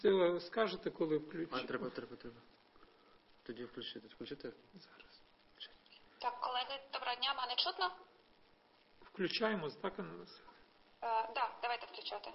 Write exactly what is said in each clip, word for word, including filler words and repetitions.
Сила, скажете, коли А, включити? треба, треба, треба. Тоді включити. Включити? Зараз. Так, колеги, доброго дня, мене чутно? Включаємо, так? Так, е, да, давайте включати.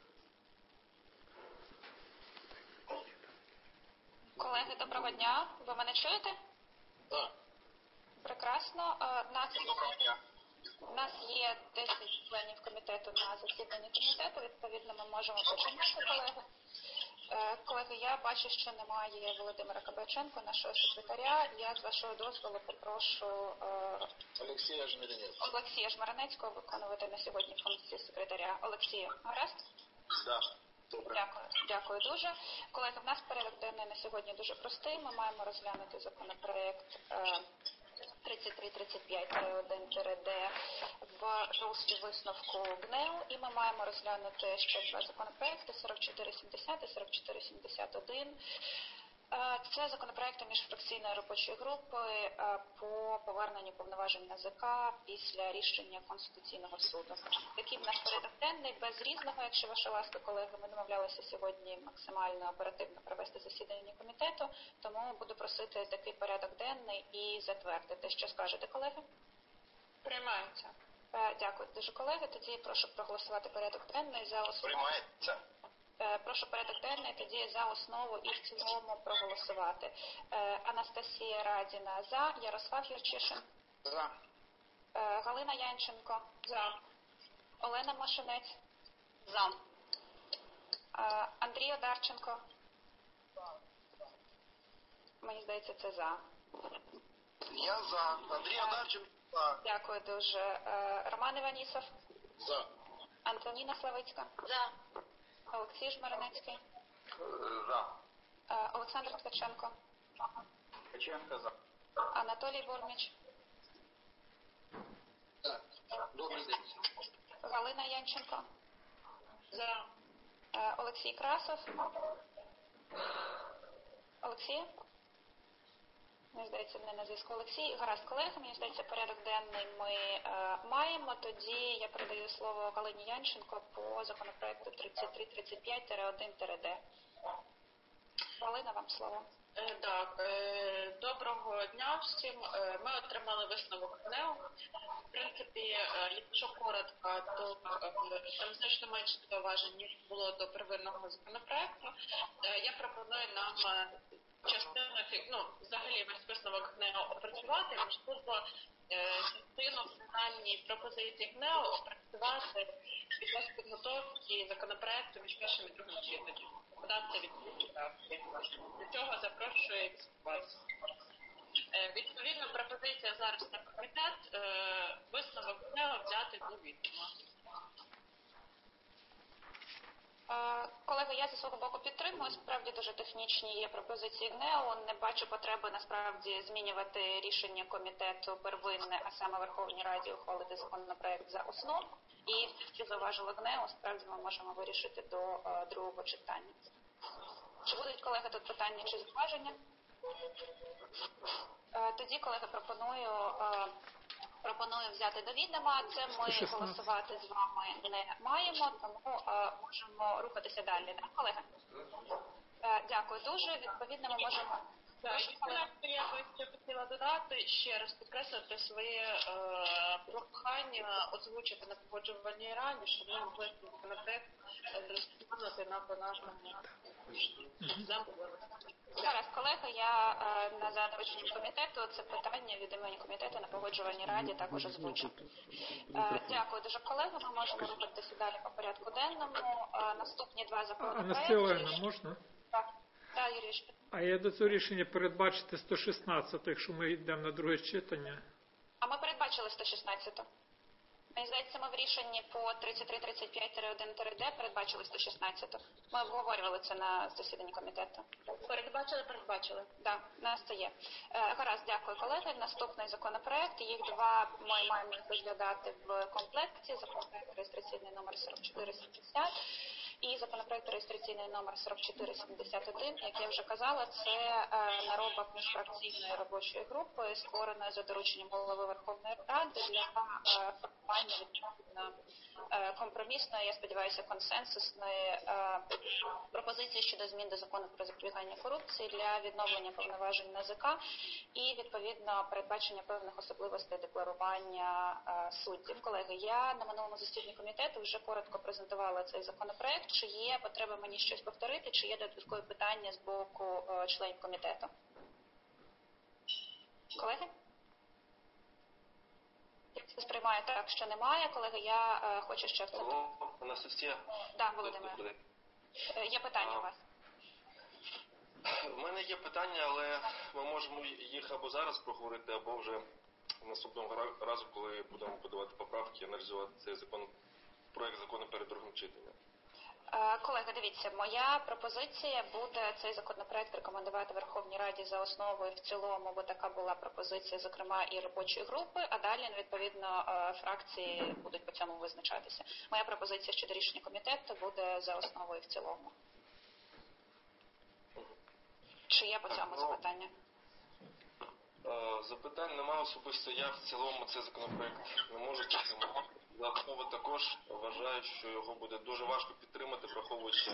Колеги, доброго дня. Ви мене чуєте? Так. Прекрасно. Е, нас, у нас є десять членів комітету на засіданні комітету. Відповідно, ми можемо починати, колеги. Е, колеги, я бачу, що немає Володимира Кабаченко, нашого секретаря. Я, з вашого дозволу, попрошу е, Олексія Жмеренецького. Олексія Жмеренецького виконувати на сьогодні функції секретаря. Олексію, гаразд? Да. Добре. Дякую. Дякую дуже. Колеги, в нас порядок денний на сьогодні дуже простий. Ми маємо розглянути законопроект е, тридцять три тридцять п'ять один Д в руслі висновку ГНЕУ, і ми маємо розглянути ще два законопроекти сорок чотири сімдесят і сорок чотири сімдесят один. Це законопроекти міжфракційної робочої групи по поверненню повноважень НАЗК після рішення Конституційного суду. Такий в нас порядок денний, без різного, якщо ваша ласка, колеги, ми домовлялися сьогодні максимально оперативно провести засідання комітету, тому буду просити такий порядок денний і затвердити. Що скажете, колеги? Приймається. Дякую дуже, колеги. Тоді прошу проголосувати порядок денний за основу. Приймається. Прошу порядок денний тоді за основу і в цілому проголосувати. Анастасія Радіна за, Ярослав Юрчишин. За. Галина Янченко. За. Олена Машинець. За. Андрій Одарченко. За. Мені здається, це за. Я за. Андрій Одарченко. За. Дякую дуже. Роман Іванісов. За. Антоніна Славицька. За. Олексій Жмеренецький. За. Олександр Ткаченко. Ткаченко за. Анатолій Бурміч. Так. Добрий день. Галина Янченко. За. Олексій Красов. Олексій? Мені здається, не на зв'язку. Олексій. Гаразд, колеги, мені здається, порядок денний ми е, маємо. Тоді я передаю слово Галині Янченко по законопроекту тридцять три тридцять п'ять один Д. Галина, вам слово. Так, доброго дня всім. Ми отримали висновок ГНЕУ. В принципі, якщо коротко, то там значно менше зауважень, ніж було до первинного законопроекту. Я пропоную нам частину, ну, взагалі весь висновок ГНЕУ опрацювати, можливо, частину фінальні пропозиції ГНЕУ опрацювати під час підготовки законопроекту між першим і другим читанням. Подати відповідь. До цього запрошую вас. Відповідно, пропозиція зараз на комітет висновок ГНЕУ взяти до відома. Колеги, я зі свого боку підтримую. Справді дуже технічні є пропозиції ГНЕУ. Не бачу потреби насправді змінювати рішення комітету первинне, а саме Верховній Раді ухвалити законопроект за основу. І що зауважили ГНЕУ, справді ми можемо вирішити до uh, другого читання. Чи будуть, колеги, тут питання чи зауваження? Uh, тоді, колеги, пропоную, uh, пропоную взяти до відома. Це ми голосувати з вами не маємо, тому uh, можемо рухатися далі. Так, колеги? Uh, дякую дуже. Відповідно, ми можемо... Так, я би хотіла додати, ще раз підкреслити своє е, прохання озвучити на погоджувальній раді, щоб ми могли законопроект розглянути на пленарному замовленні. Зараз, колеги, я е, на задовольненні комітету це питання від імені комітету на погоджувальній раді також озвучу. Е, дякую дуже, колеги. Ми можемо рухатися далі по порядку денному. Е, наступні два законопроекти. Анастасія Олегівна, можна? Так. Так, Юрій. А я до цього рішення передбачити сто шістнадцять, якщо ми йдемо на друге читання. А ми передбачили сто шістнадцять. Мені здається, ми в рішенні по тридцять три тридцять п'ять один Д передбачили сто шістнадцять. Ми обговорювали це на засіданні комітету. Передбачили, передбачили. Так, да, нас це є. Е, гаразд, дякую, колеги. Наступний законопроект. Їх два ми маємо розглядати в комплекті. Законопроект реєстраційний номер сорок чотири сімдесят. І законопроект реєстраційний номер сорок чотири сімдесят один, як я вже казала, це наробок міжфракційної робочої групи, створеної за дорученням голови Верховної Ради для формування відповідно компромісної, я сподіваюся, консенсусної пропозиції щодо змін до закону про запобігання корупції для відновлення повноважень НАЗК і, відповідно, передбачення певних особливостей декларування суддів. Колеги, я на минулому засіданні комітету вже коротко презентувала цей законопроект. Чи є потреба мені щось повторити, чи є додаткові питання з боку членів комітету? Колеги? Я це сприймаю так, що немає. Колеги, я е, хочу ще в це... Алло, Анастасія. Так, Володимир. Е, є питання а, у вас? В мене є питання, але ми можемо їх або зараз проговорити, або вже наступного разу, коли будемо подавати поправки, аналізувати цей закон, проект закону перед другим читанням. Колеги, дивіться, моя пропозиція буде цей законопроект рекомендувати Верховній Раді за основу і в цілому, бо така була пропозиція, зокрема, і робочої групи, а далі, відповідно, фракції будуть по цьому визначатися. Моя пропозиція щодо рішення комітету буде за основу і в цілому. Чи є по цьому запитання? Запитань немає, особисто я в цілому цей законопроект не можу підтримати. За основу також вважаю, що його буде дуже важко підтримати, враховуючи...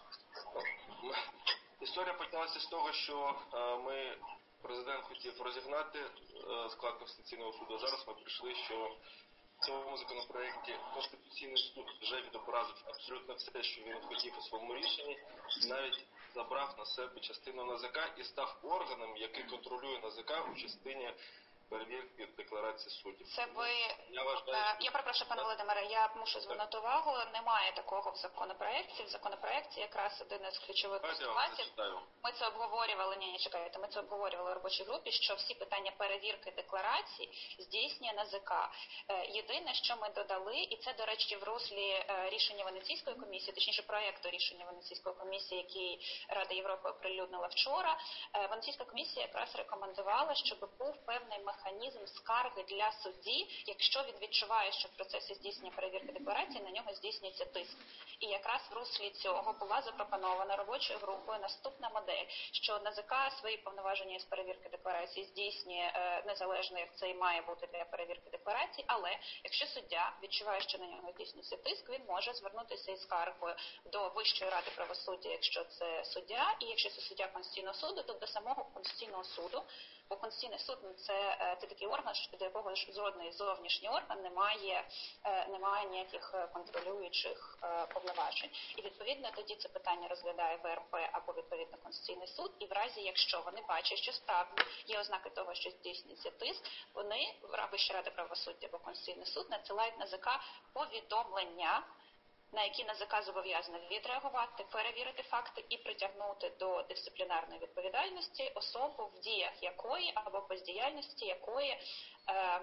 Історія почалася з того, що ми, президент хотів розігнати склад Конституційного суду, а зараз ми прийшли, що в цьому законопроекті Конституційний суд вже відобразив абсолютно все, що він хотів у своєму рішенні, навіть забрав на себе частину НАЗК і став органом, який контролює НАЗК у частині перевірки декларації суддів. Це ви... Я, вважаю, е, я перепрошую, пане Володимире, я мушу звернути увагу, немає такого в законопроекті. В законопроекті якраз один із ключових постулатів. Ми це обговорювали, ні, ні, чекайте, ми це обговорювали в робочій групі, що всі питання перевірки декларацій здійснює НАЗК. Е, єдине, що ми додали, і це, до речі, в руслі е, рішення Венеційської комісії, точніше проєкту рішення Венеційської комісії, який Рада Європи оприлюднила вчора, е, Венеційська комісія якраз рекомендувала, щоб був певний механізм скарги для судді, якщо він відчуває, що в процесі здійснення перевірки декларації на нього здійснюється тиск. І якраз в руслі цього була запропонована робочою групою наступна модель, що НАЗК свої повноваження з перевірки декларації здійснює е, незалежно, як це і має бути для перевірки декларації, але якщо суддя відчуває, що на нього здійснюється тиск, він може звернутися із скаргою до Вищої ради правосуддя, якщо це суддя, і якщо це суддя Конституційного суду, то до самого Конституційного суду. Бо Конституційний суд – це, це такий орган, що до якого жодний зовнішній орган не має, не має ніяких контролюючих повноважень. І відповідно тоді це питання розглядає ВРП або відповідно Конституційний суд. І в разі, якщо вони бачать, що справді є ознаки того, що здійснюється тиск, вони, Вища рада правосуддя або Конституційний суд, надсилають НАЗК повідомлення, на які НАЗК зобов'язана відреагувати, перевірити факти і притягнути до дисциплінарної відповідальності особу, в діях якої або бездіяльності якої е,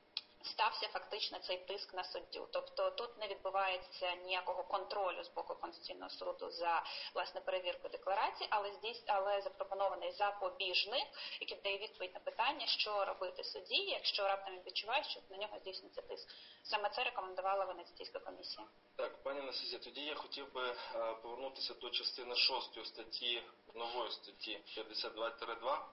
стався фактично цей тиск на суддю. Тобто тут не відбувається ніякого контролю з боку Конституційного суду за, власне, перевірку декларацій, але здійс... але запропонований запобіжник, який дає відповідь на питання, що робити судді, якщо раптом він відчуває, що на нього здійснюється тиск. Саме це рекомендувала Венеційська комісія. Так, пані Анастасія, тоді я хотів би а, повернутися до частини шостої статті, нової статті п'ятдесят два два.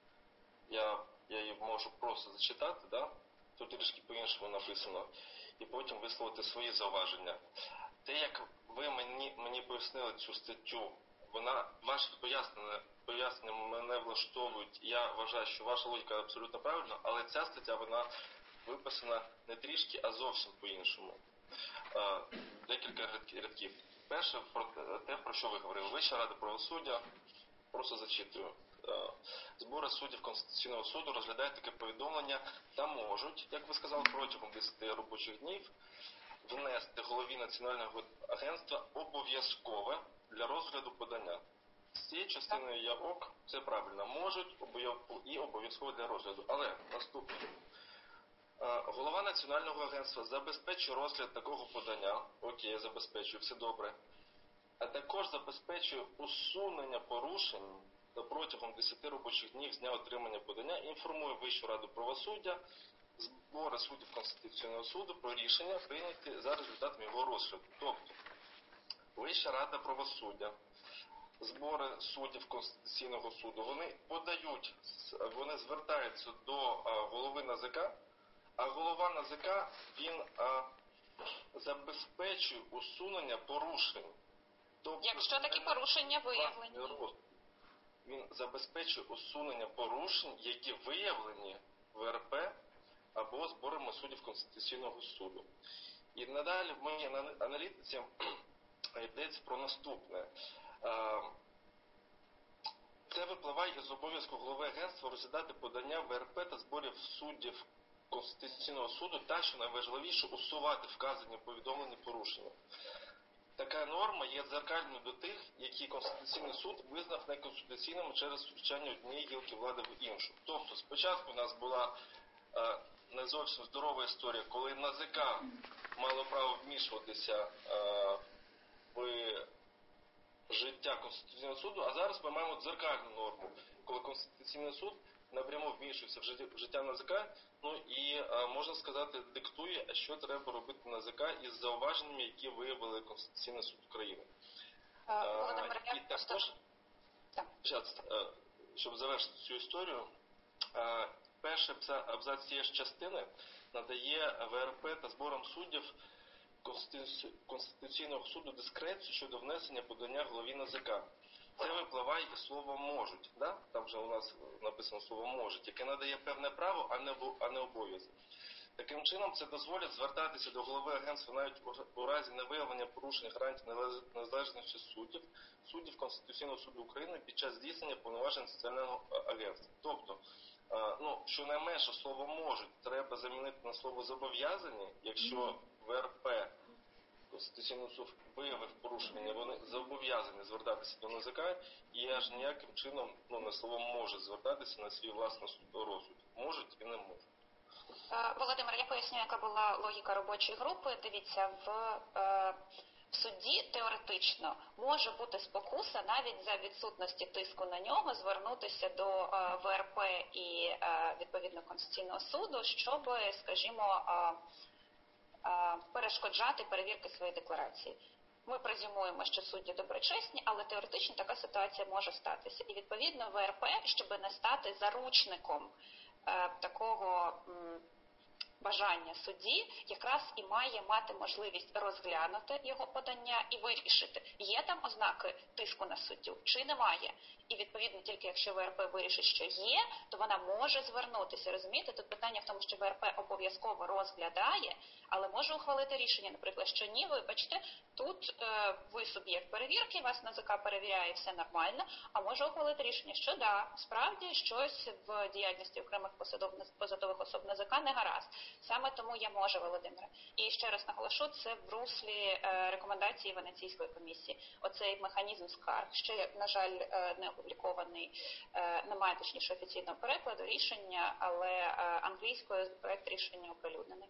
Я, я її можу просто зачитати, да? Тут трішки по-іншому написано, і потім висловити свої зауваження. Те, як ви мені, мені пояснили цю статтю, вона, ваші пояснення, пояснення мене влаштовують, я вважаю, що ваша логіка абсолютно правильна, але ця стаття, вона виписана не трішки, а зовсім по-іншому. Декілька рядків. Перше, про те, про що ви говорили. Вища рада правосуддя, просто зачитую. Збори суддів Конституційного суду розглядають таке повідомлення та можуть, як ви сказали, протягом десяти робочих днів внести голові Національного агентства обов'язкове для розгляду подання. З цією частиною я ок, це правильно, можуть і обов'язково для розгляду. Але наступне. Голова Національного агентства забезпечує розгляд такого подання, окей, забезпечує, все добре, а також забезпечує усунення порушень та протягом десяти робочих днів з дня отримання подання інформує Вищу раду правосуддя, збори суддів Конституційного суду про рішення, прийняті за результатами його розгляду. Тобто, Вища рада правосуддя, збори суддів Конституційного суду, вони подають, вони звертаються до голови НАЗК, а голова НАЗК, він а, забезпечує усунення порушень. Тобто, Якщо такі порушення виявлені. Він забезпечує усунення порушень, які виявлені в ВРП або зборами суддів Конституційного суду. І надалі в моїй аналітиці йдеться про наступне. Це випливає із обов'язку голови агентства розглядати подання ВРП та зборів суддів Конституційного суду та, що найважливіше, усувати вказані повідомлені порушення. Така норма є дзеркальною до тих, які Конституційний суд визнав неконституційними через втручання однієї гілки влади в іншу. Тобто, спочатку у нас була е, не зовсім здорова історія, коли НАЗК мало право вмішуватися е, в життя Конституційного суду, а зараз ми маємо дзеркальну норму, коли Конституційний суд напряму вмішується в життя, в життя НАЗК, ну і, е, можна сказати, диктує, що треба робити НАЗК із зауваженнями, які виявили Конституційний суд України. Володимир, Е, і також, зараз, е, щоб завершити цю історію, е, перший абзац цієї ж частини надає ВРП та зборам суддів Конституційного суду дискрецію щодо внесення подання голові НАЗК. Це випливає із слова «можуть». Да? Там вже у нас написано слово «можуть», яке надає певне право, а не, а не обов'язок. Таким чином, це дозволить звертатися до голови агентства навіть у разі невиявлення порушень гарантій незалежності суддів, суддів Конституційного суду України під час здійснення повноважень соціального агентства. Тобто, ну, щонайменше слово «можуть» треба замінити на слово «зобов'язані», якщо ВРП Конституційний суд виявив порушення, вони зобов'язані звертатися до НАЗК, і аж ніяким чином, ну, на слово «може» звертатися на свій власний розсуд. Можуть і не можуть. Володимир, я поясню, яка була логіка робочої групи. Дивіться, в, е, в суді теоретично може бути спокуса навіть за відсутності тиску на нього звернутися до е, ВРП і е, відповідно Конституційного суду, щоб, скажімо, е, е, перешкоджати перевірки своєї декларації. Ми презюмуємо, що судді доброчесні, але теоретично така ситуація може статися. І відповідно ВРП, щоб не стати заручником е, такого м, бажання судді, якраз і має мати можливість розглянути його подання і вирішити, є там ознаки тиску на суддю чи немає. І відповідно тільки якщо ВРП вирішить, що є, то вона може звернутися. Розумієте, тут питання в тому, що ВРП обов'язково розглядає, але може ухвалити рішення, наприклад, що ні, вибачте, тут е, ви суб'єкт перевірки, вас НАЗК перевіряє, все нормально, а може ухвалити рішення, що да, справді щось в діяльності окремих посадових особ НАЗК не гаразд. Саме тому я можу, Володимире. І ще раз наголошу, це в руслі е, рекомендації Венеційської комісії. Оцей механізм скарг, ще, на жаль, е, не опублікований, е, немає точніше офіційного перекладу рішення, але е, англійською проект рішення оприлюднений.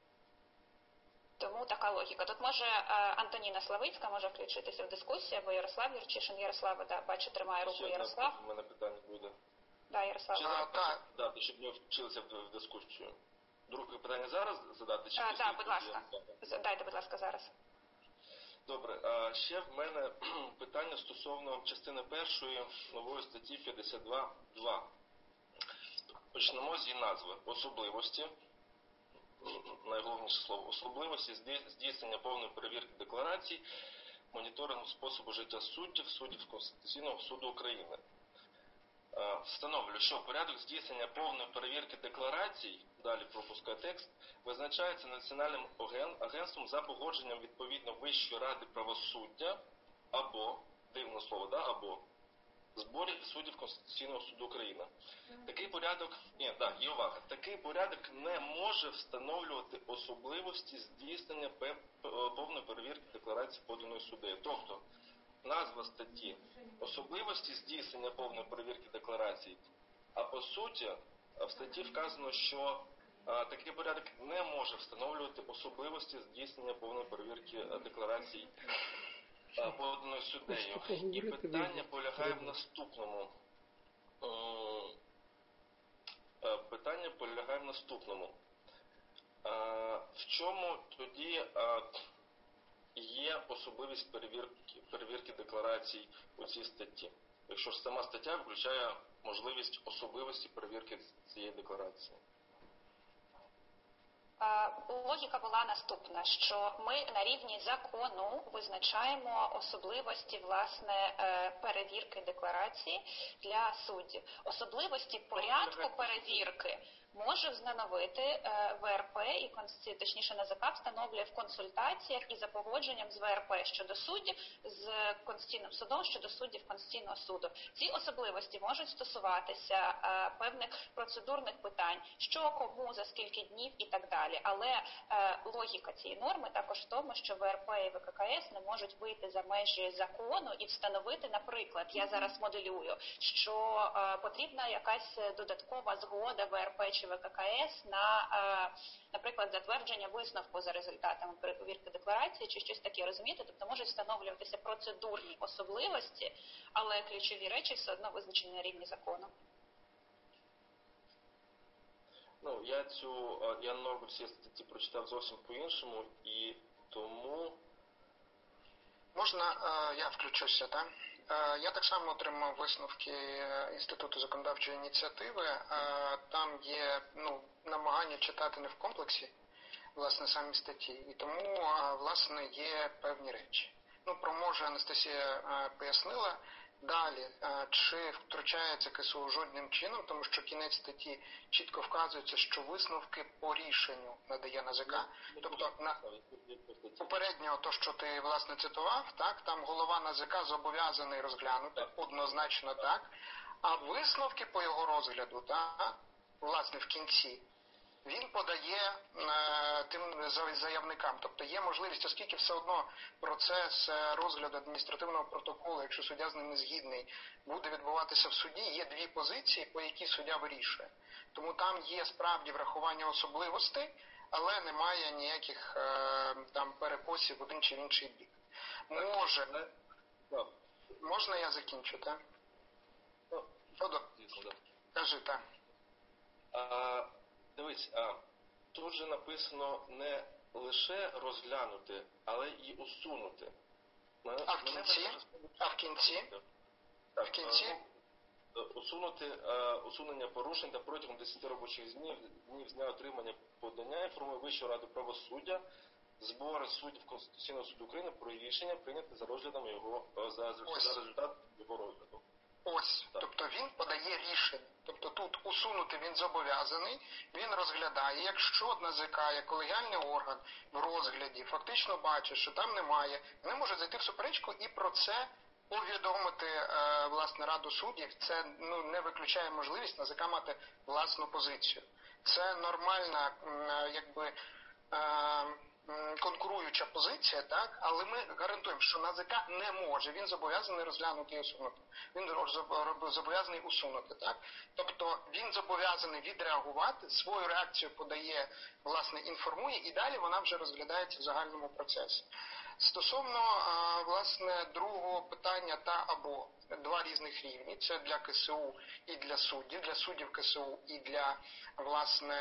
Тому така логіка. Тут може е, Антоніна Славицька може включитися в дискусію, або Ярослав Юрчишин. Ярослава, да, бачу, тримає руку. Ще Ярослав. у мене питання буде. Да, Ярослав. Чи А, так, дати, щоб ми вчилися в, в дискусію. Друге питання зараз задати? Чи так, да, будь ласка. Дайте, будь ласка, зараз. Добре. А ще в мене питання стосовно частини першої нової статті п'ятдесят два два. Почнемо з її назви. Особливості. Найголовніше слово. Особливості здійснення повної перевірки декларацій, моніторингу способу життя суддів, суддів Конституційного суду України. Встановлю, що порядок здійснення повної перевірки декларацій, далі пропускаю текст, визначається Національним агентством за погодженням відповідно Вищої ради правосуддя або, дивне слово, да, або зборів суддів Конституційного суду України. Такий порядок, ні, да, і увага, такий порядок не може встановлювати особливості здійснення повної перевірки декларації поданої суддею. Тобто, назва статті «Особливості здійснення повної перевірки декларацій», а по суті в статті вказано, що а, такий порядок не може встановлювати особливості здійснення повної перевірки декларацій а, поданої суддею. І питання полягає в наступному. А, питання полягає в наступному. А, в чому тоді... А, є особливість перевірки, перевірки декларацій у цій статті. Якщо ж сама стаття включає можливість особливості перевірки цієї декларації. Логіка була наступна, що ми на рівні закону визначаємо особливості, власне, перевірки декларації для суддів. Особливості порядку перевірки може встановити ВРП і, точніше, НАЗК встановлює в консультаціях і за погодженням з ВРП щодо суддів, з Конституційним судом щодо суддів Конституційного суду. Ці особливості можуть стосуватися певних процедурних питань, що, кому, за скільки днів і так далі. Але логіка цієї норми також в тому, що ВРП і ВККС не можуть вийти за межі закону і встановити, наприклад, я зараз моделюю, що потрібна якась додаткова згода ВРП чи ВККС на, наприклад, затвердження висновку за результатами перевірки декларації чи щось таке, розумієте? Тобто можуть встановлюватися процедурні особливості, але ключові речі все одно визначені на рівні закону. Ну, я цю, я норму цієї статті прочитав зовсім по-іншому, і тому... Можна я включуся, так? Я так само отримав висновки Інституту законодавчої ініціативи. Там є ну, намагання читати не в комплексі, власне, самі статті. І тому, власне, є певні речі. Ну, про може Анастасія пояснила. Далі, чи втручається КСУ жодним чином, тому що кінець статті чітко вказується, що висновки по рішенню надає НАЗК. Тобто, на попереднього, то, що ти, власне, цитував, так, там голова НАЗК зобов'язаний розглянути, однозначно так, а висновки по його розгляду, так, власне, в кінці, він подає е, тим заявникам. Тобто є можливість, оскільки все одно процес розгляду адміністративного протоколу, якщо суддя з ним не згідний, буде відбуватися в суді, є дві позиції, по які суддя вирішує. Тому там є справді врахування особливостей, але немає ніяких е, там перекосів в один чи в інший бік. Може, можна я закінчу, так? Федор, кажи, так. А, дивись, а, тут же написано не лише розглянути, але і усунути. А в кінці? А в кінці? Так, в кінці? Усунути усунення порушень та протягом десяти робочих днів, днів з дня отримання подання інформує Вищу раду правосуддя, збори суддів Конституційного суду України про рішення прийняти за розглядом його за, за результат його розгляду. Ось, так. Тобто він подає рішення. Тобто тут усунути він зобов'язаний, він розглядає. Якщо НАЗК, як колегіальний орган в розгляді, фактично бачить, що там немає, вони можуть зайти в суперечку і про це повідомити е, власне Раду суддів. Це ну, не виключає можливість НАЗК мати власну позицію. Це нормальна, е, якби, е, конкуруюча позиція, так, але ми гарантуємо, що НАЗК не може, він зобов'язаний розглянути і усунути. Він зобов'язаний усунути, так. Тобто він зобов'язаний відреагувати, свою реакцію подає, власне, інформує, і далі вона вже розглядається в загальному процесі. Стосовно, власне, другого питання та або два різних рівні, це для КСУ і для суддів, для суддів КСУ і для, власне,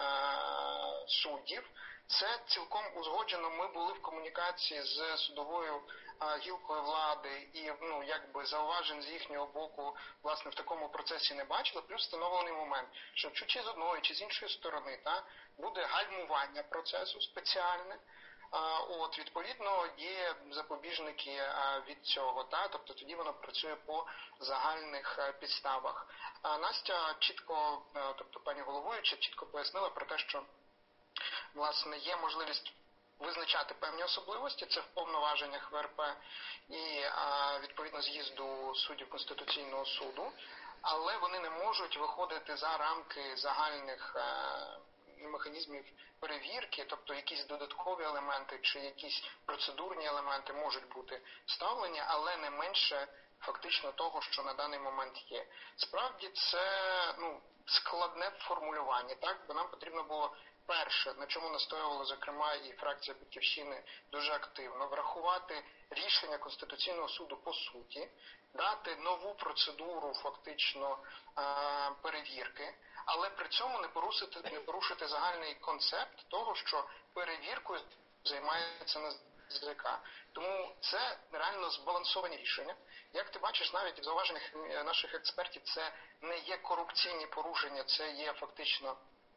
суддів. Це цілком узгоджено. Ми були в комунікації з судовою а, гілкою влади і, ну, якби зауважень з їхнього боку, власне, в такому процесі не бачили. Плюс встановлений момент, що чи з одної, чи з іншої сторони, та, буде гальмування процесу спеціальне. А, от, відповідно, є запобіжники а, від цього, та, тобто тоді воно працює по загальних а, підставах. А Настя чітко, а, тобто пані головуюча, чітко пояснила про те, що власне, є можливість визначати певні особливості, це в повноваженнях ВРП і, відповідно, з'їзду суддів Конституційного суду, але вони не можуть виходити за рамки загальних механізмів перевірки, тобто якісь додаткові елементи чи якісь процедурні елементи можуть бути вставлені, але не менше фактично того, що на даний момент є. Справді це ну, складне формулювання, так? Бо нам потрібно було перше, на чому настоювала, зокрема, і фракція Батьківщини дуже активно, врахувати рішення Конституційного суду по суті, дати нову процедуру фактично перевірки, але при цьому не порушити, не порушити загальний концепт того, що перевіркою займається НАЗК. НАЗК. Тому це реально збалансовані рішення. Як ти бачиш, навіть в зауваженнях наших експертів, це не є корупційні порушення, це є фактично,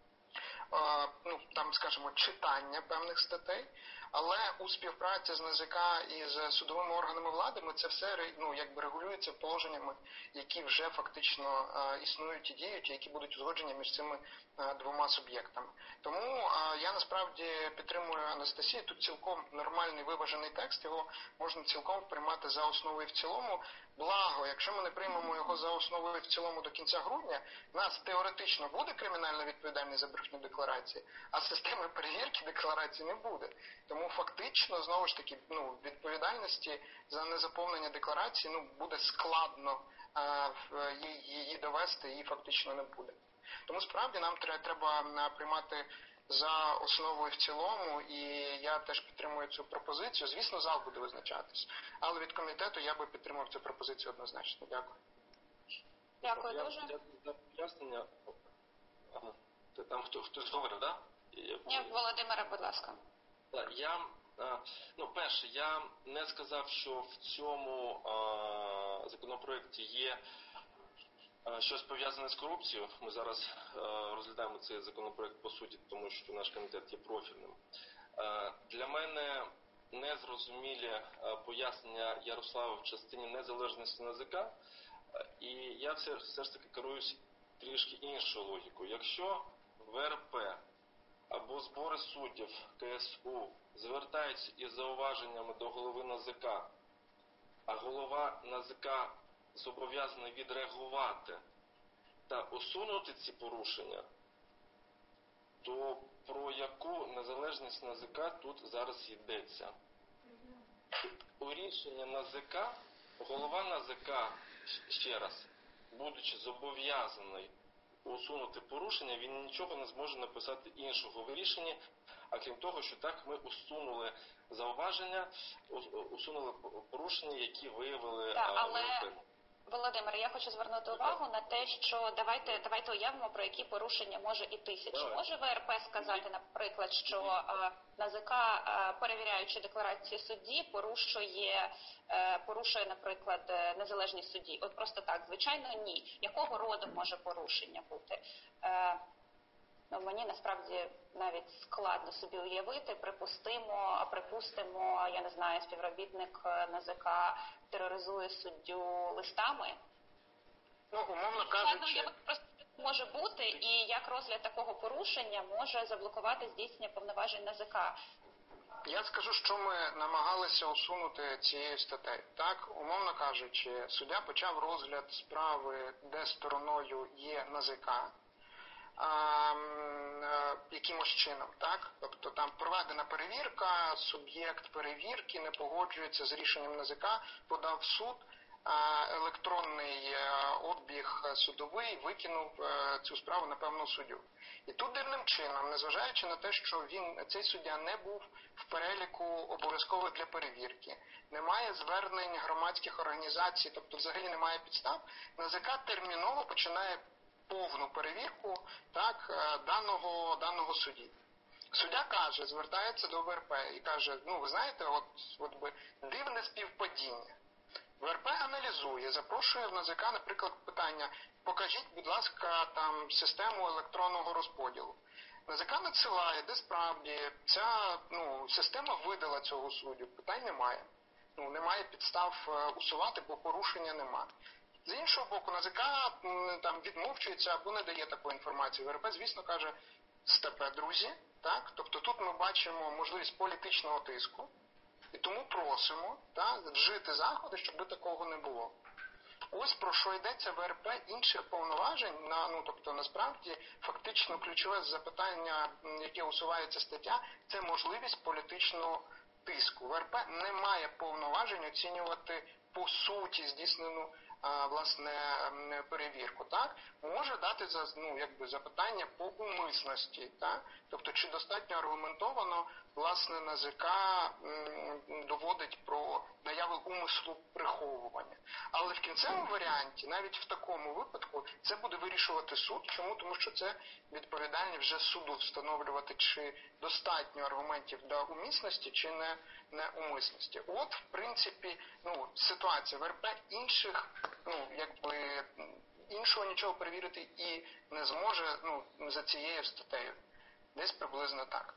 е, ну, там, скажімо, читання певних статей. Але у співпраці з НАЗК і з судовими органами влади ми це все, ну, якби регулюється положеннями, які вже фактично е, існують і діють, і які будуть узгоджені між цими е, двома суб'єктами. Тому е, я насправді підтримую Анастасію. Тут цілком нормальний виважений текст, його можна цілком приймати за основу і в цілому. Благо, якщо ми не приймемо його за основу і в цілому до кінця грудня, в нас теоретично буде кримінальна відповідальність за брехню декларації, а системи перевірки декларації не буде. Тому фактично, знову ж таки, ну, відповідальності за незаповнення декларації, ну, буде складно е, її, її довести, її фактично не буде. Тому справді нам треба приймати за основу і в цілому, і я теж підтримую цю пропозицію. Звісно, зал буде визначатись, але від комітету я би підтримав цю пропозицію однозначно. Дякую. Дякую Я дуже. дякую за пояснення. Ага. Там хто, хтось говорив, так? Да? Ні, Володимире, будь ласка. Я, ну, перше, я не сказав, що в цьому а, законопроекті є а, щось пов'язане з корупцією. Ми зараз а, розглядаємо цей законопроект по суті, тому що наш комітет є профільним. А, для мене незрозумілі а, пояснення Ярослава в частині незалежності НАЗК, а, і я все, все ж таки керуюсь трішки іншою логікою. Якщо ВРП або збори суддів КСУ звертаються із зауваженнями до голови НАЗК, а голова НАЗК зобов'язаний відреагувати та усунути ці порушення, то про яку незалежність НАЗК тут зараз йдеться? У рішенні НАЗК голова НАЗК, ще раз, будучи зобов'язаний усунути порушення, він нічого не зможе написати іншого в рішенні, а крім того, що так ми усунули зауваження, усунули порушення, які виявили Так, але, ВРП. Володимир, я хочу звернути увагу на те, що давайте, давайте уявимо, про які порушення може йтися. Чи може ВРП сказати, наприклад, що а, НАЗК, а, перевіряючи декларації судді, порушує, а, порушує, наприклад, незалежність судді? От просто так, звичайно, ні. Якого роду може порушення бути? А, ну, мені насправді навіть складно собі уявити, припустимо, припустимо, я не знаю, співробітник НАЗК тероризує суддю листами. Ну, умовно Складно кажучи, уявити просто може бути, і як розгляд такого порушення може заблокувати здійснення повноважень НАЗК. я скажу, що ми намагалися усунути цією статтею. Так, умовно кажучи, суддя почав розгляд справи, де стороною є НАЗК, а, а, якимось чином, так? Тобто там проведена перевірка, суб'єкт перевірки не погоджується з рішенням НАЗК, подав в суд, а, електронний обіг судовий викинув цю справу на певну суддю. І тут дивним чином, незважаючи на те, що він, цей суддя не був в переліку обов'язкових для перевірки, немає звернень громадських організацій, тобто взагалі немає підстав, НАЗК терміново починає повну перевірку, так, даного, даного судді. Суддя каже, звертається до ВРП і каже, ну ви знаєте, от, от би дивне співпадіння. ВРП аналізує, запрошує в НАЗК, наприклад, питання, покажіть, будь ласка, там систему електронного розподілу. НАЗК надсилає, де справді ця, ну, система видала цього суддю, питань немає. Ну, немає підстав усувати, бо порушення немає. З іншого боку, НАЗК там відмовчується або не дає таку інформацію. ВРП, звісно, каже, степе, друзі, так? Тобто тут ми бачимо можливість політичного тиску, і тому просимо, так, вжити заходи, щоб такого не було. Ось про що йдеться ВРП, інших повноважень, на, ну, тобто насправді фактично ключове запитання, яке усувається стаття, це можливість політичного тиску. ВРП не має повноважень оцінювати по суті здійснену а, власне перевірку, так? Може дати за, ну, якби запитання по умисності, так? Тобто чи достатньо аргументовано власне, НАЗК м, доводить про наяву умислу приховування. Але в кінцевому варіанті, навіть в такому випадку, це буде вирішувати суд. Чому? Тому що це відповідальність вже суду встановлювати, чи достатньо аргументів для умісності, чи не, не умисності. От, в принципі, ну, ситуація в РП інших, ну, якби, іншого нічого перевірити і не зможе, ну, за цією статтею. Десь приблизно так.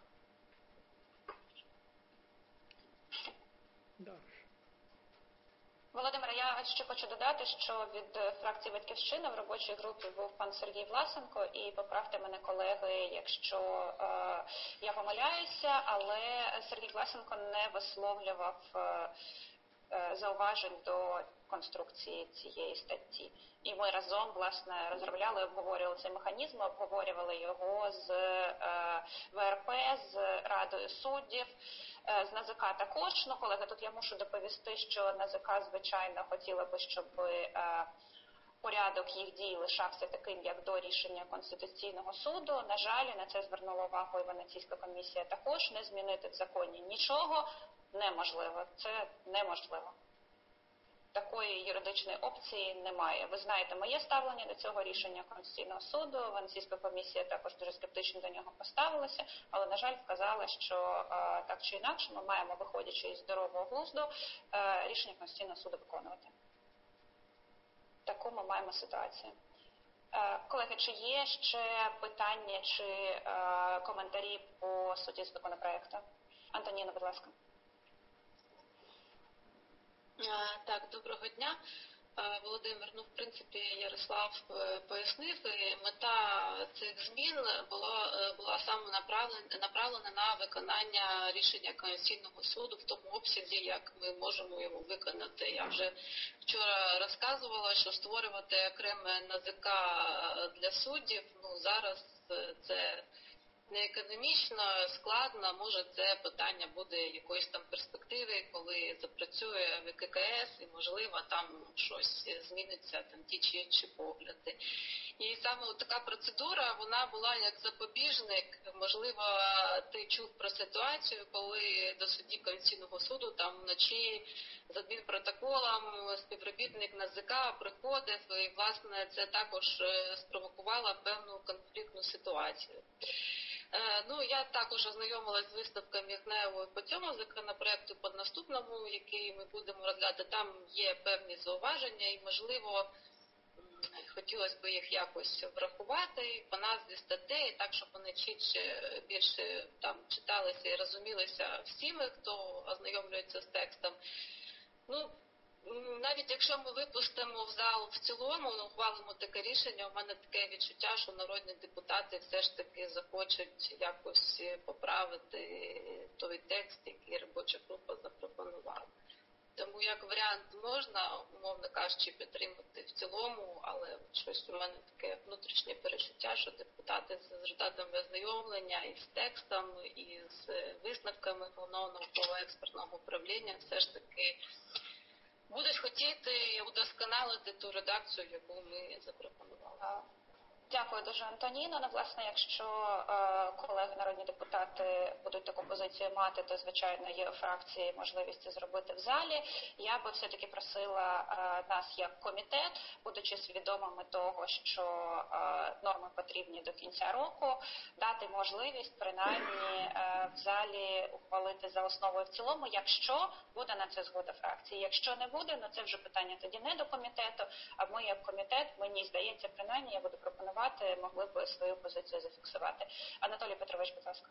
Да. Володимир, я ще хочу додати, що від фракції «Батьківщина» в робочій групі був пан Сергій Власенко, і поправте мене, колеги, якщо е, я помиляюся, але Сергій Власенко не висловлював е, е, зауважень до конструкції цієї статті. І ми разом, власне, розробляли, обговорювали цей механізм, обговорювали його з е, ВРП, з Радою суддів, з НАЗК також. Ну, колеги, тут я мушу доповісти, що НАЗК, звичайно, хотіла би, щоб е, порядок їх дій лишався таким, як до рішення Конституційного суду. На жаль, на це звернула увагу і Венеційська комісія також. Не змінити в законі нічого неможливо. Це неможливо. Такої юридичної опції немає. Ви знаєте моє ставлення до цього рішення Конституційного суду. Венеційська комісія також дуже скептично до нього поставилася, але, на жаль, вказала, що е, так чи інакше ми маємо, виходячи із здорового глузду, е, рішення Конституційного суду виконувати. Таку ми маємо ситуацію. Е, колеги, чи є ще питання чи е, коментарі по суті законопроекту? Антоніна, будь ласка. Так, доброго дня. Володимир, ну, в принципі, Ярослав пояснив, і мета цих змін була, була саме направлена, направлена на виконання рішення Конституційного суду в тому обсязі, як ми можемо його виконати. Я вже вчора розказувала, що створювати окреме НАЗК для суддів, ну, зараз це не економічно складно, може це питання буде якоїсь там перспективи, коли запрацює ВККС і можливо там щось зміниться, там ті чи інші погляди. І саме така процедура, вона була як запобіжник. Можливо, ти чув про ситуацію, коли до судді Конституційного суду там вночі з адмінпротоколом співробітник НАЗК приходив, і власне це також спровокувало певну конфліктну ситуацію. Ну, я також ознайомилась з висновками ГНЕУ по цьому законопроекту, по наступному, який ми будемо розглядати. Там є певні зауваження і, можливо, хотілося б їх якось врахувати по назві статей, так, щоб вони чітше, більше там читалися і розумілися всіми, хто ознайомлюється з текстом. Ну, навіть якщо ми випустимо в зал в цілому, ухвалимо таке рішення, у мене таке відчуття, що народні депутати все ж таки захочуть якось поправити той текст, який робоча група запропонувала. Тому як варіант можна, умовно кажучи, підтримати в цілому, але щось у мене таке внутрішнє перечуття, що депутати з результатами ознайомлення і з текстом, і з висновками Головного науково-експертного управління все ж таки будуть хотіти удосконалити ту редакцію, яку ми запропонували. Дякую дуже, Антоніно. Ну, власне, якщо е, колеги народні депутати будуть таку позицію мати, то, звичайно, є у фракції можливість це зробити в залі. Я би все-таки просила е, нас, як комітет, будучи свідомими того, що е, норми потрібні до кінця року, дати можливість, принаймні, е, в залі ухвалити за основу і в цілому, якщо буде на це згода фракції. Якщо не буде, ну це вже питання тоді не до комітету, а ми, як комітет, мені здається, принаймні, я буду пропонувати, могли б свою позицію зафіксувати. Анатолій Петрович, будь ласка.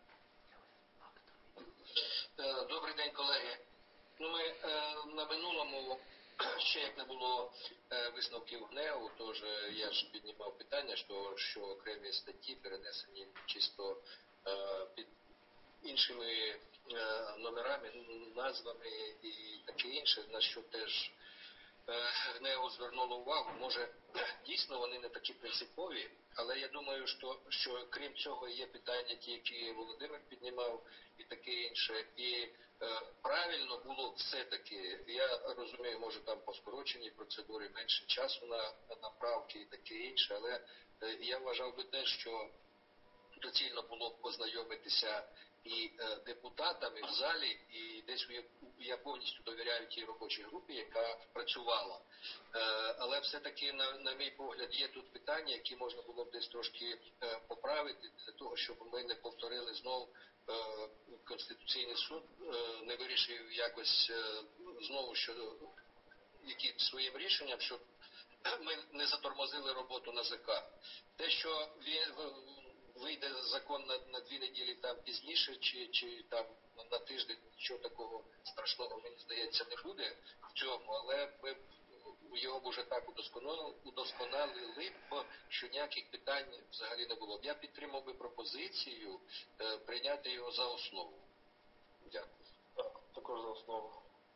Добрий день, колеги. Ну, ми е, на минулому, ще як не було е, висновків ГНЕУ, тож я ж піднімав питання, що, що окремі статті перенесені чисто е, під іншими е, номерами, назвами і таке інше, на що теж ГНЕУ звернуло увагу. Може, дійсно вони не такі принципові, але я думаю, що, що крім цього є питання ті, які Володимир піднімав і таке інше. І е, правильно було все-таки, я розумію, може там по скороченій процедурі менше часу на, на направки і таке інше, але е, я вважав би те, що доцільно було б познайомитися і е, депутатами в залі, і десь я, я повністю довіряю тій робочій групі, яка працювала. Е, але все-таки, на, на мій погляд, є тут питання, які можна було б десь трошки е, поправити, для того, щоб ми не повторили знову е, Конституційний суд, е, не вирішив якось е, знову щодо які своїм рішенням, щоб ми не затормозили роботу НАЗК. Те, що він вийде закон на, на дві неділі там пізніше, чи, чи там на тиждень, нічого такого страшного, мені здається, не буде в цьому, але ми його б уже так удосконалили, удосконалили б, що ніяких питань взагалі не було б. Я підтримав би пропозицію е, прийняти його за основу. Дякую. Так, також за основу.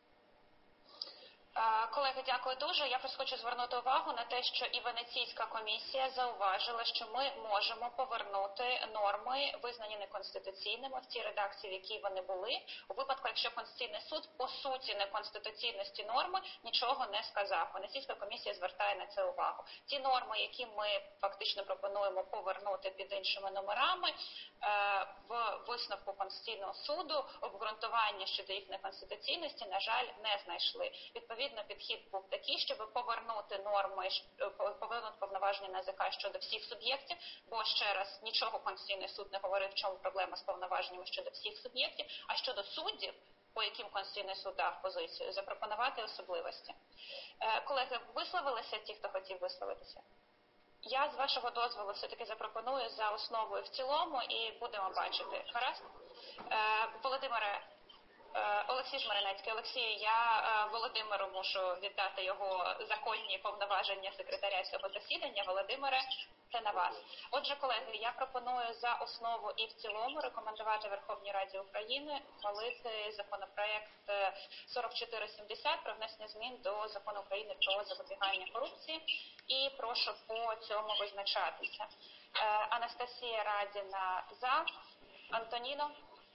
Колеги, дякую дуже. Я просто хочу звернути увагу на те, що і Венеційська комісія зауважила, що ми можемо повернути норми, визнані неконституційними в тій редакції, в якій вони були, у випадку, якщо Конституційний суд по суті неконституційності норми нічого не сказав. Венеційська комісія звертає на це увагу. Ті норми, які ми фактично пропонуємо повернути під іншими номерами, в висновку Конституційного суду обґрунтування щодо їх неконституційності, на жаль, не знайшли. Відповідно, підхід був такий, щоб повернути норми, повернути повноваження НАЗК щодо всіх суб'єктів, бо, ще раз, нічого Конституційний суд не говорив, в чому проблема з повноваженнями щодо всіх суб'єктів, а щодо суддів, по яким Конституційний суд дав позицію, запропонувати особливості. Колеги, висловилися ті, хто хотів висловитися? Я, з вашого дозволу, все-таки запропоную за основу і в цілому, і будемо бачити. Гаразд? Е, Володимире, е, Олексій Жмеренецький. Олексій, я е, Володимиру мушу віддати його законні повноваження секретаря цього засідання. Володимире, це на вас. Отже, колеги, я пропоную за основу і в цілому рекомендувати Верховній Раді України ухвалити законопроект сорок чотири сімдесят про внесення змін до Закону України про запобігання корупції. І прошу по цьому визначатися. Е, Анастасія Радіна за. Антоніно?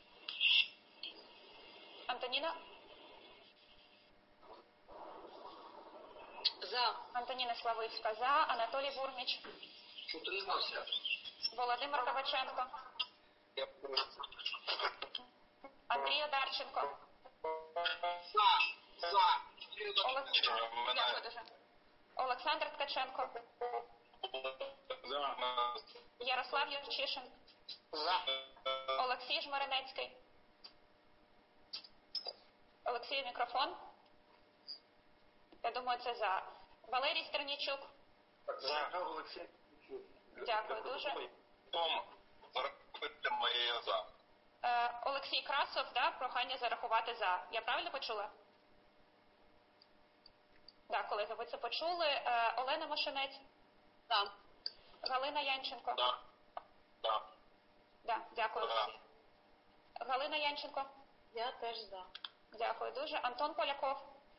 Антоніна? За. Антоніна Славицька за. Анатолій Бурміч? Утримався. Володимир Каваченко? Андрій Одарченко? За. За. Олег... Дякую дуже. Олександр Ткаченко? За. Ярослав Юрчишин? За. Олексій Жмеренецький? Олексій, мікрофон? Я думаю, це за. Валерій Стернічук? За. Олексій. Дякую дуже. Том, зарахуйте моє за. Е, Олексій Красов, да, прохання зарахувати за. Я правильно почула? Так, колеги, ви це почули. Е, Олена Мошенець? За. Галина Янченко? Да. Да. Да, дякую. За. Галина Янченко? Я теж за. Дякую дуже. Антон Поляков?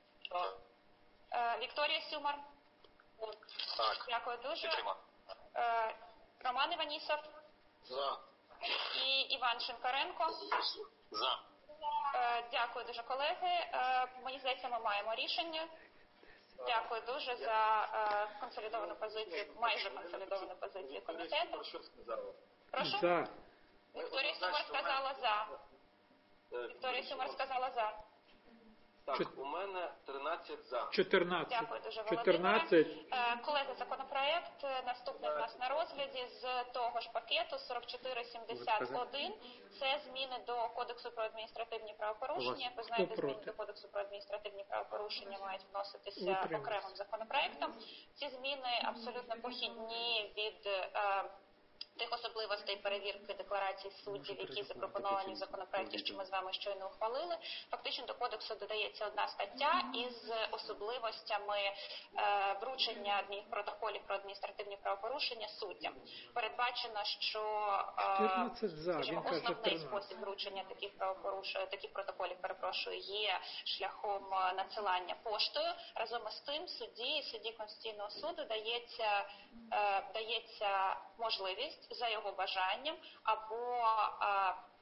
Е, Вікторія Сюмар? Так. Дякую дуже. Підтримав. Е, Роман Іванісов? За. І Іван Шинкаренко? За. Е, Дякую дуже, колеги. Е, Мені здається, ми маємо рішення. Дякую дуже за е, консолідовану позицію, майже консолідовану позицію комітету. Що сказали? Прошу? За. Вікторія Сюмар сказала за. Вікторія Сюмар сказала за. Так, Чот- у мене тринадцять за. чотирнадцять. Дякую дуже, Володимире. чотирнадцять. Е, Колеги, законопроект е, наступний у нас на розгляді з того ж пакету сорок чотири сімдесят один. Це зміни до Кодексу про адміністративні правопорушення. Як ви знаєте, Хто зміни проти? до Кодексу про адміністративні правопорушення мають вноситися Утримався. окремим законопроектом. Ці зміни абсолютно похідні від е, тих особливостей перевірки декларацій суддів, які запропоновані в законопроекті, що ми з вами щойно ухвалили. Фактично до кодексу додається одна стаття із особливостями е, вручення адмінпротоколів про адміністративні правопорушення суддям. Передбачено, що е, чотирнадцять за, скажімо, він каже основний тринадцять. спосіб вручення таких правопорушень, таких протоколів, перепрошую, є шляхом е, надсилання поштою. Разом із тим судді і судді Конституційного суду дається, е, дається можливість за його бажанням або а,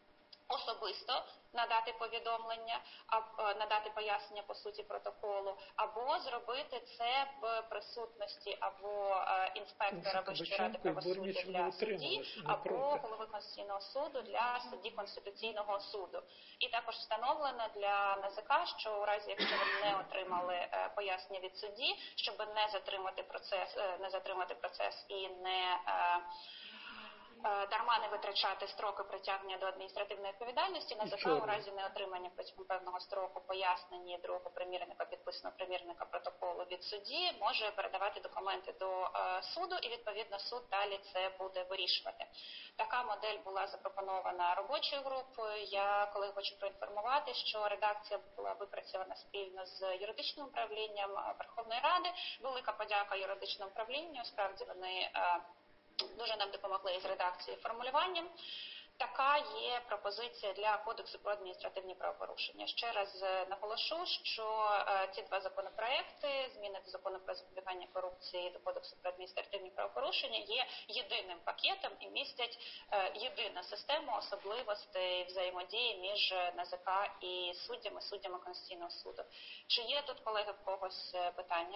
особисто надати повідомлення, а надати пояснення по суті протоколу, або зробити це в присутності або е, інспектора Вищої ради правосуддя для судді, або голови Конституційного суду для судді Конституційного суду. І також встановлено для НАЗК, що у разі, якщо вони не отримали е, пояснення від судді, щоб не затримати процес, е, не затримати процес і не е, дарма не витрачати строки притягнення до адміністративної відповідальності, НАЗК у разі неотримання протягом певного строку пояснення другого примірника, підписаного примірника протоколу від судді, може передавати документи до е, суду, і відповідно суд далі це буде вирішувати. Така модель була запропонована робочою групою. Я коли хочу проінформувати, що редакція була випрацьована спільно з юридичним управлінням Верховної Ради. Велика подяка юридичному управлінню, справді вони е, дуже нам допомогли із редакцією і формулюванням. Така є пропозиція для Кодексу про адміністративні правопорушення. Ще раз наголошу, що е, ці два законопроекти, зміни до Закону про запобігання корупції і до Кодексу про адміністративні правопорушення, є єдиним пакетом і містять е, єдину систему особливостей взаємодії між НАЗК і суддями, суддями Конституційного суду. Чи є тут, колеги, в когось питання?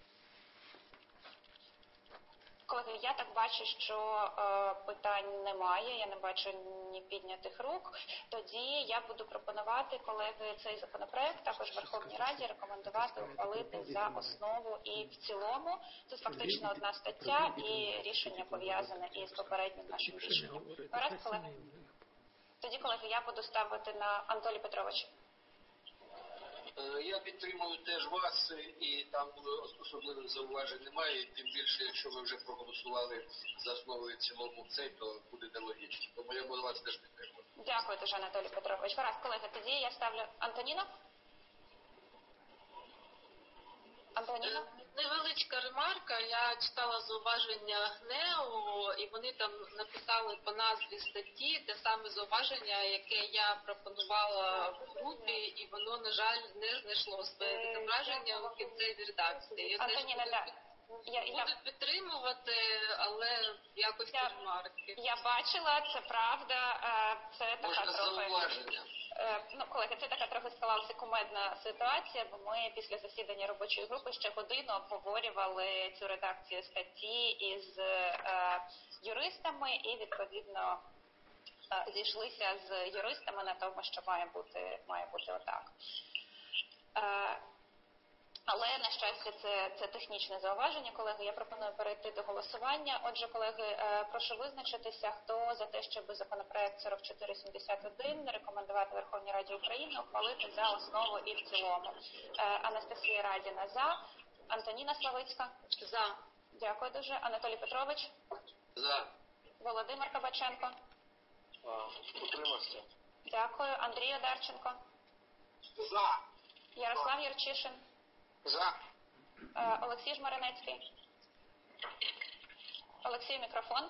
Колеги, я так бачу, що е, питань немає, я не бачу ні піднятих рук. Тоді я буду пропонувати, колеги, цей законопроект також в Верховній Раді рекомендувати ухвалити за основу і в цілому. Тут фактично одна стаття і рішення пов'язане із попереднім нашим рішенням. Гаразд, колеги? Тоді, колеги, я буду ставити на Анатолій Петрович. Я підтримую теж вас, і там особливих зауважень немає, тим більше, якщо ви вже проголосували за основу і в цілому цей, то буде нелогічно. Тому я буду вас теж підтримувати. Дякую дуже, Анатолій Петрович. Гаразд, колеги, тоді я ставлю Антоніна. Антоніна? Невеличка ремарка. Я читала зауваження ГНЕУ, і вони там написали по назві статті те саме зауваження, яке я пропонувала в групі, і воно, на жаль, не знайшло своє відображення у кінцевій редакції. Я Антоніна, теж так. Я, я... буду підтримувати, але якось я, ремарки. Я бачила, це правда. Це така Можна трохи... зауваження. Ну, колеги, це така трохи склалася кумедна ситуація, бо ми після засідання робочої групи ще годину обговорювали цю редакцію статті із е, юристами і, відповідно, е, зійшлися з юристами на тому, що має бути, має бути отак. Е, Але, на щастя, це, це технічне зауваження, колеги. Я пропоную перейти до голосування. Отже, колеги, прошу визначитися, хто за те, щоб законопроект сорок чотири сімдесят один рекомендувати Верховній Раді України ухвалити за основу і в цілому. Анастасія Радіна за. Антоніна Славицька? За. Дякую дуже. Анатолій Петрович? За. Володимир Кабаченко? Утримався. Дякую. Андрій Одарченко? За. Ярослав Юрчишин? За. Олексій Жмеренецький. Олексій, мікрофон.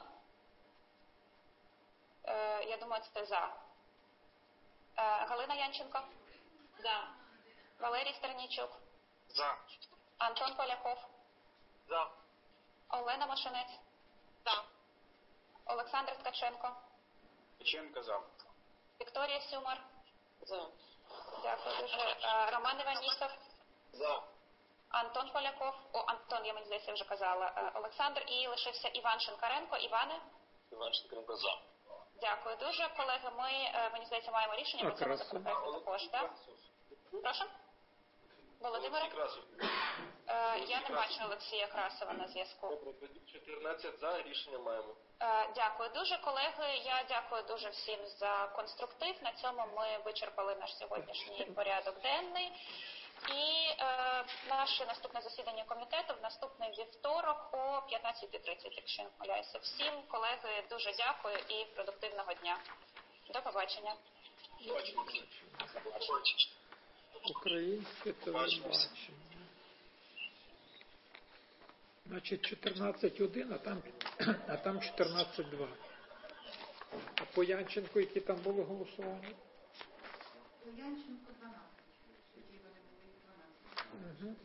Я думаю, це за. Галина Янченко. За. Валерій Стернійчук. За. Антон Поляков. За. Олена Машинець. За. Олександр Ткаченко. Ткаченко за. Вікторія Сюмар. За. Дякую дуже. Роман Іванісов. За. Антон Поляков. О, Антон, я мені здається, вже казала. Олександр. І лишився Іван Шинкаренко. Іване? Іван Шинкаренко за. Дякую дуже. Колеги, ми, мені здається, маємо рішення по цьому законопроекту також, так? Прошу? Володимире? Я не бачу Олексія Красова на зв'язку. Добре, тоді чотирнадцять за, рішення маємо. Дякую дуже, колеги. Я дякую дуже всім за конструктив. На цьому ми вичерпали наш сьогоднішній порядок денний. І е, наше наступне засідання комітету в наступний вівторок о п'ятнадцятій тридцять, якщо не помиляюся. Всім, колеги, дуже дякую і продуктивного дня. До побачення. Українське телебачення. Значить, чотирнадцять один, а там, а там чотирнадцять два. А по Янченку, які там були голосування? По Янченку дванадцять. Тоді вони були дванадцять. Угу.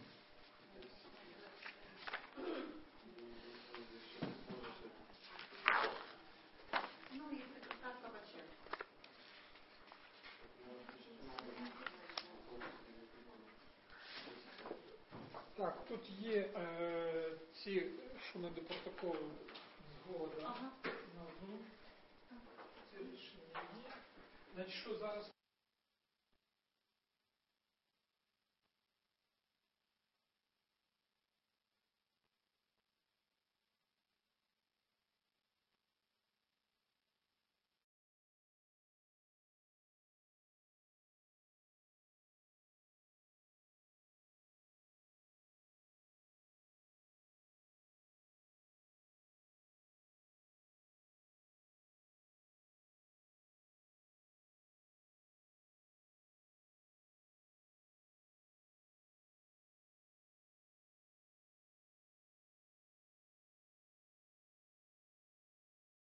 Ну, і депутат Кабаченко. тут є е, ці, що не до протоколу згода. Ага. Угу. Це рішення є. Значить, що зараз